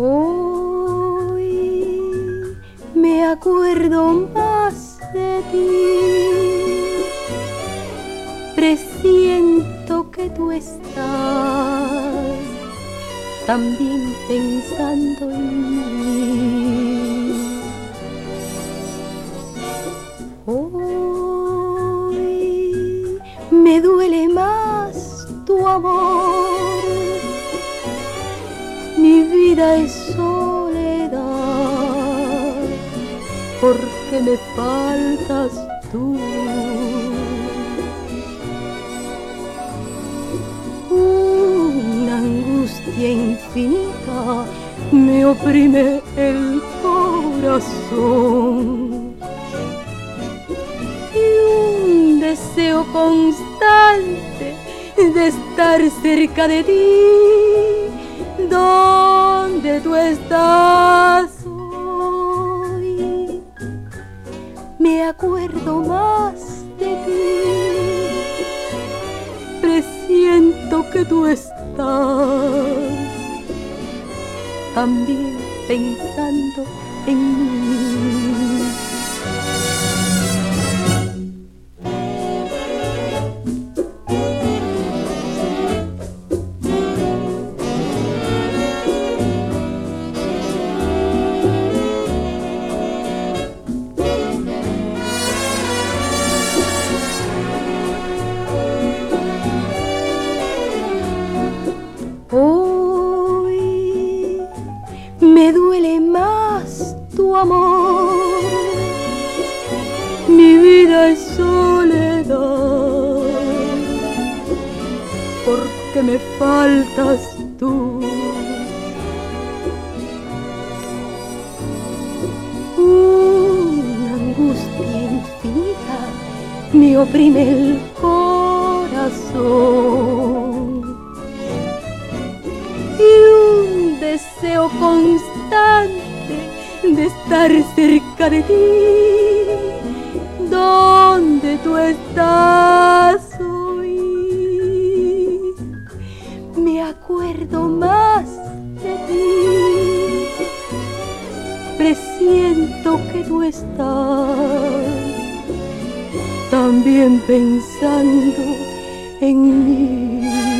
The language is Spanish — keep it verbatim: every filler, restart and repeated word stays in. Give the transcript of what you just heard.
Hoy me acuerdo más de ti, presiento que tú estás también pensando en mí. Hoy me duele más tu amor, mi vida es soledad, porque me faltas tú. Una angustia infinita me oprime el corazón y un deseo constante de estar cerca de ti. ¿Dónde tú estás hoy? Me acuerdo más de ti, presiento que tú estás también pensando en mí. Hoy me duele más tu amor, mi vida es soledad, porque me faltas tú. Una angustia infinita me oprime el corazón y un deseo constante de estar cerca de ti. ¿Dónde tú estás hoy? Me acuerdo más de ti, presiento que tú estás también pensando en mí.